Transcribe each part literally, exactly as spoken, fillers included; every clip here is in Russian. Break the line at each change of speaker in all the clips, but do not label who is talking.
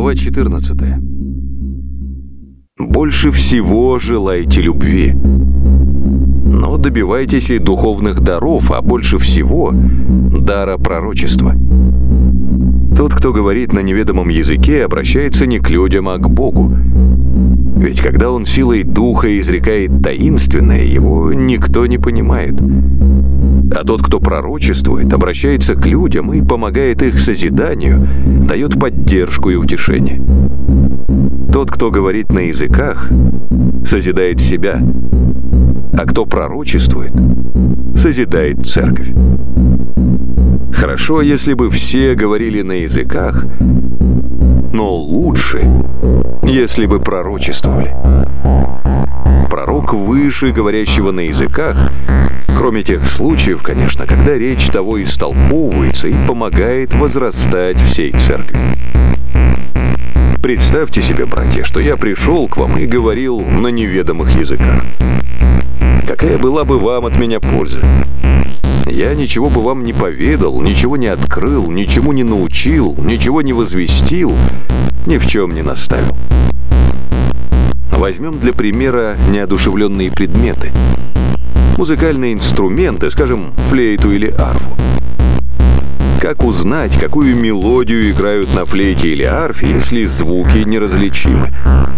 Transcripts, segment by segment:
Глава четырнадцатая. Больше всего желайте любви. Но добивайтесь и духовных даров, а больше всего дара пророчества. Тот, кто говорит на неведомом языке, обращается не к людям, а к Богу. Ведь когда он силой духа изрекает таинственное, его никто не понимает. А тот, кто пророчествует, обращается к людям и помогает их созиданию, дает поддержку и утешение. Тот, кто говорит на языках, созидает себя, а кто пророчествует, созидает церковь. Хорошо, если бы все говорили на языках, но лучше, если бы пророчествовали. Пророк выше говорящего на языках, кроме тех случаев, конечно, когда речь того истолковывается и помогает возрастать всей церкви. Представьте себе, братья, что я пришел к вам и говорил на неведомых языках. Какая была бы вам от меня польза? Я ничего бы вам не поведал, ничего не открыл, ничему не научил, ничего не возвестил, ни в чем не наставил. Возьмем для примера неодушевленные предметы. Музыкальные инструменты, скажем, флейту или арфу. Как узнать, какую мелодию играют на флейте или арфе, если звуки неразличимы?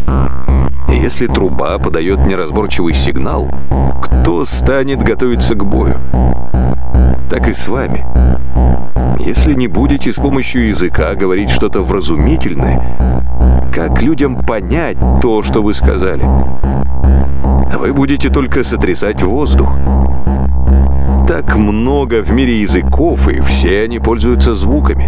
И если труба подает неразборчивый сигнал, кто станет готовиться к бою? Так и с вами. Если не будете с помощью языка говорить что-то вразумительное, как людям понять то, что вы сказали? Вы будете только сотрясать воздух. Так много в мире языков, и все они пользуются звуками.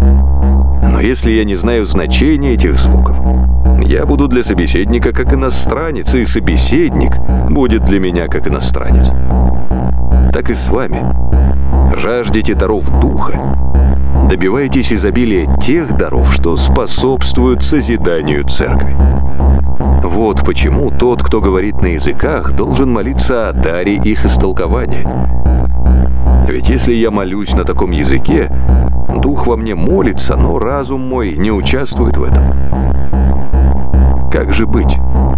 Но если я не знаю значения этих звуков, я буду для собеседника как иностранец, и собеседник будет для меня как иностранец. Так и с вами. Жаждете даров духа, добивайтесь изобилия тех даров, что способствуют созиданию церкви. Вот почему тот, кто говорит на языках, должен молиться о даре их истолкования. Ведь если я молюсь на таком языке, дух во мне молится, но разум мой не участвует в этом. Как же быть?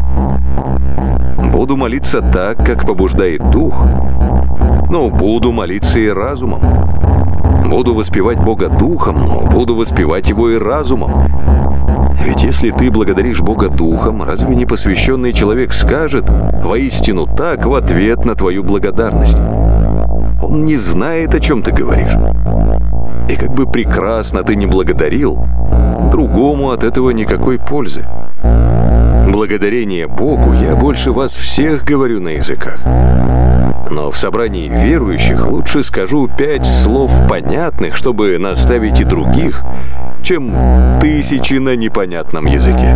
Буду молиться так, как побуждает дух, но буду молиться и разумом. Буду воспевать Бога духом, но буду воспевать Его и разумом. Ведь если ты благодаришь Бога духом, разве не посвященный человек скажет воистину так в ответ на твою благодарность? Он не знает, о чем ты говоришь. И как бы прекрасно ты не благодарил, другому от этого никакой пользы. Благодарение Богу я больше вас всех говорю на языках. Но в собрании верующих лучше скажу пять слов понятных, чтобы наставить и других, чем тысячи на непонятном языке.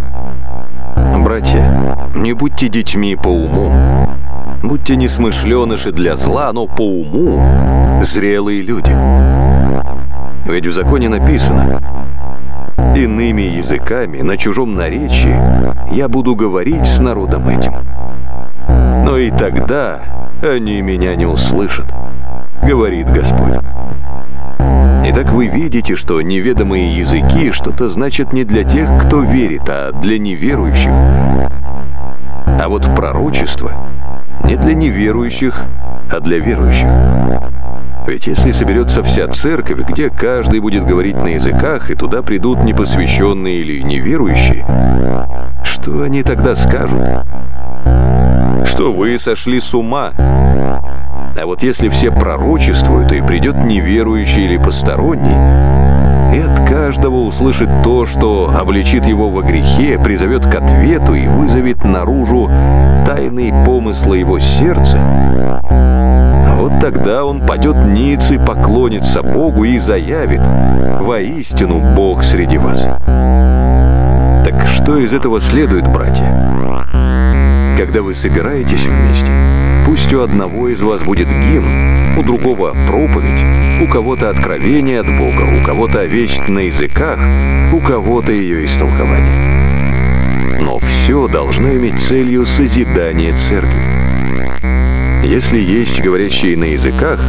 Братья, не будьте детьми по уму. Будьте несмышленыши для зла, но по уму зрелые люди. Ведь в законе написано: иными языками на чужом наречии я буду говорить с народом этим. Но и тогда они меня не услышат, говорит Господь. Итак, вы видите, что неведомые языки что-то значат не для тех, кто верит, а для неверующих. А вот пророчество не для неверующих, а для верующих. Ведь если соберется вся церковь, где каждый будет говорить на языках, и туда придут непосвященные или неверующие, что они тогда скажут? Что вы сошли с ума. А вот если все пророчествуют, и придет неверующий или посторонний, и от каждого услышит то, что обличит его во грехе, призовет к ответу и вызовет наружу тайные помыслы его сердца, вот тогда он падет ниц и поклонится Богу и заявит: «Воистину Бог среди вас». Так что из этого следует, братья? Когда вы собираетесь вместе, пусть у одного из вас будет гимн, у другого проповедь, у кого-то откровение от Бога, у кого-то весть на языках, у кого-то ее истолкование. Но все должно иметь целью созидание церкви. Если есть говорящие на языках,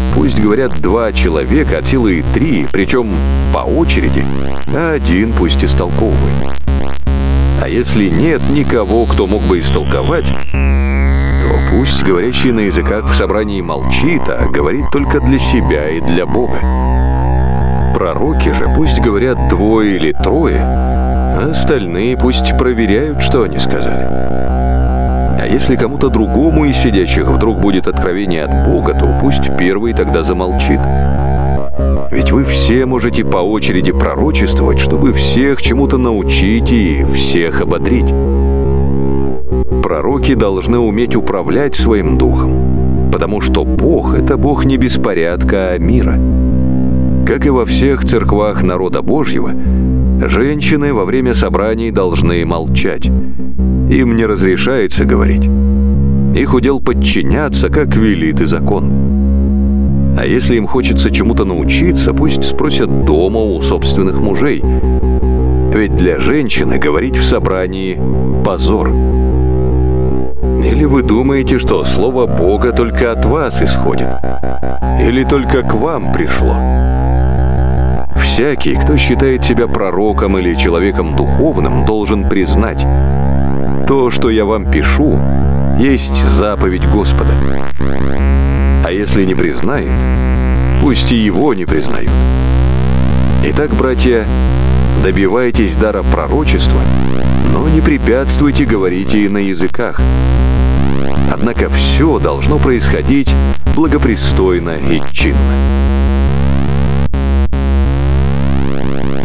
пусть говорят два человека, от силы три, причем по очереди, а один пусть истолковывает. А если нет никого, кто мог бы истолковать, то пусть говорящий на языках в собрании молчит, а говорит только для себя и для Бога. Пророки же пусть говорят двое или трое, а остальные пусть проверяют, что они сказали. А если кому-то другому из сидящих вдруг будет откровение от Бога, то пусть первый тогда замолчит. Ведь вы все можете по очереди пророчествовать, чтобы всех чему-то научить и всех ободрить. Пророки должны уметь управлять своим духом, потому что Бог — это Бог не беспорядка, а мира. Как и во всех церквах народа Божьего, женщины во время собраний должны молчать. Им не разрешается говорить. Их удел подчиняться, как велит и закон. А если им хочется чему-то научиться, пусть спросят дома у собственных мужей. Ведь для женщины говорить в собрании – позор. Или вы думаете, что слово Бога только от вас исходит? Или только к вам пришло? Всякий, кто считает себя пророком или человеком духовным, должен признать: то, что я вам пишу, есть заповедь Господа. А если не признает, пусть и его не признают. Итак, братья, добивайтесь дара пророчества, но не препятствуйте говорить и на языках. Однако все должно происходить благопристойно и чинно.